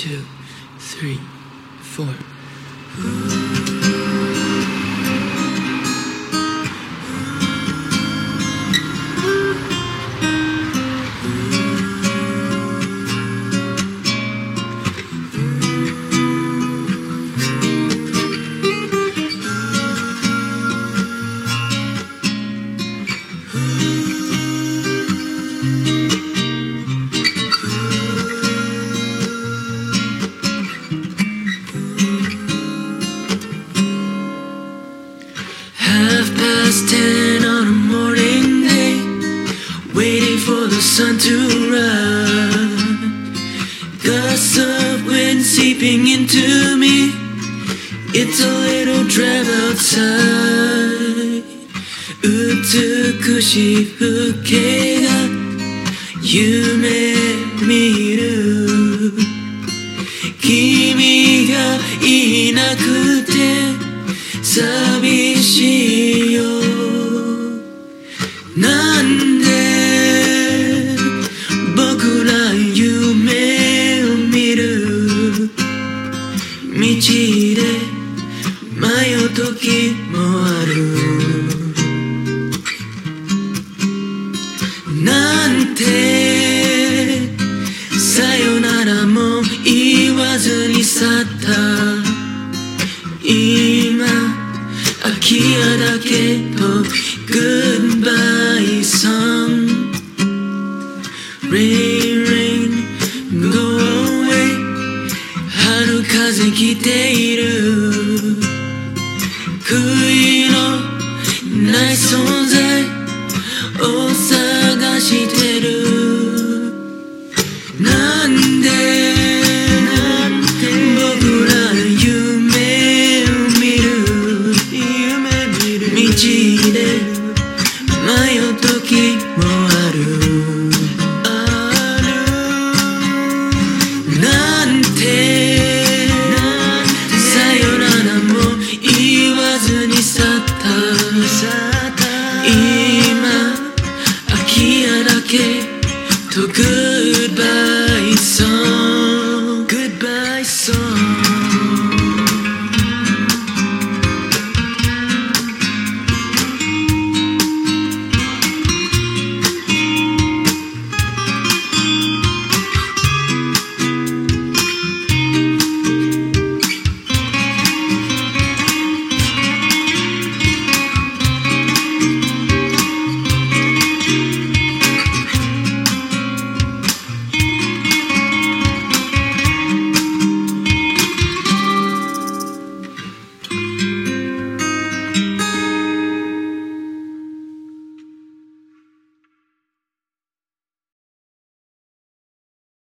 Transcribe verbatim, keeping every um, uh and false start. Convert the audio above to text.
two, three, four. Half past ten on a morning day, waiting for the sun to rise. Gusts of wind seeping into me, it's a little drab outside. 美しい風景が夢見る。君がいなくて寂しいよ。なんで僕ら夢を見る道で迷う時もある。なんてさよならも言わずに去った今空き家だけど Goodbye song Rain rain go away 春風来ている。悔いのない存在を探してる。なんで僕ら夢を見る道で迷う時もある。なんてさよならも言わずに去った今空き家だけと Goodbye